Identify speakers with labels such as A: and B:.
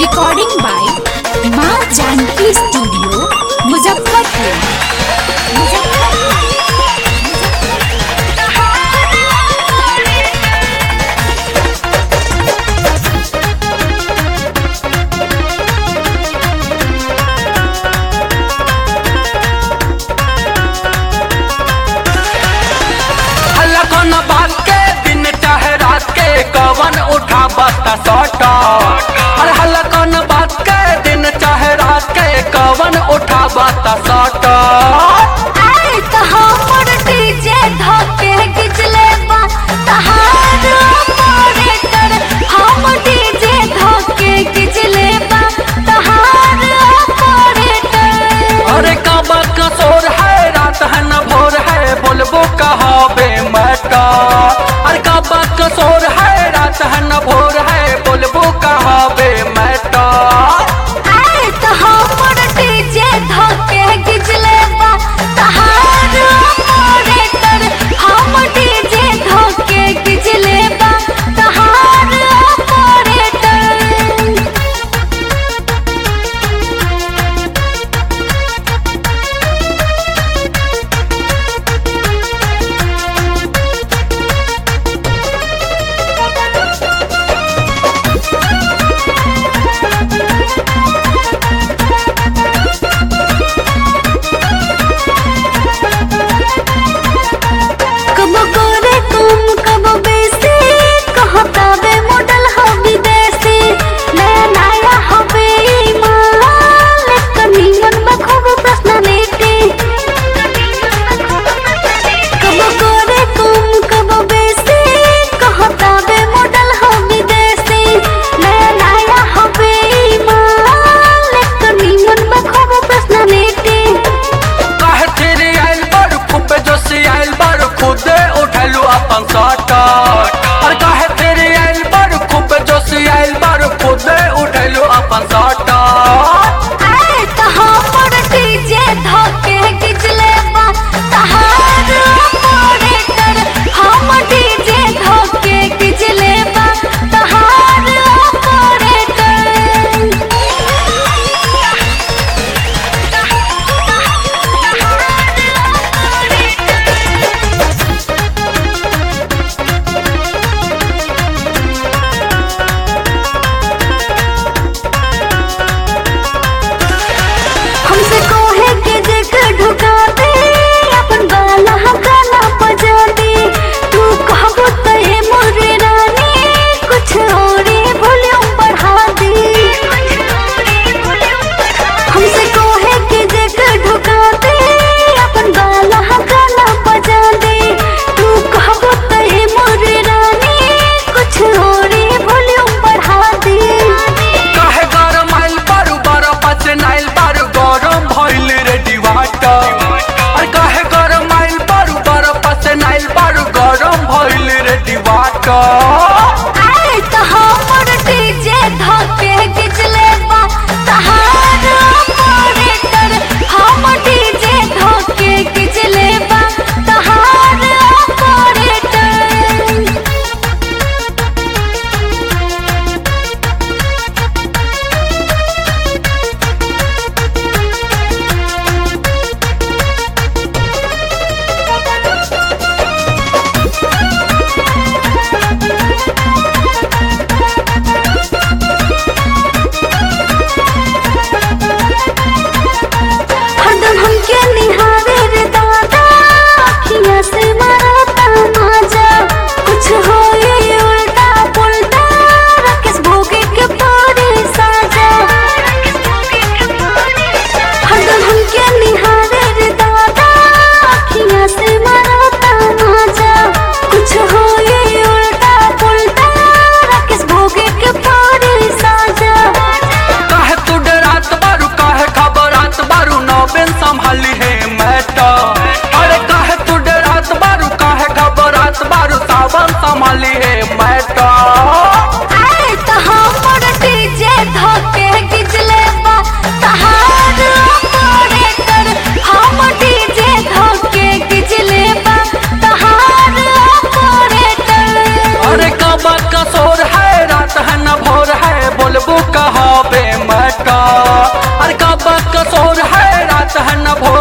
A: Recording by माँ Janaki studio Muzaffarpur.
B: कौन बात के दिन चाहे रात के कवन उठा बता सटा। अरे हल्ला कौन बात के दिन चाहे रात के कवन उठा बता सटा। अरे कब कसोर है रात है न भोर है बोलबो कहावे मटा। अरे कब कसोर है रात है न भोर है अरे कब कसूर है रात है न भोर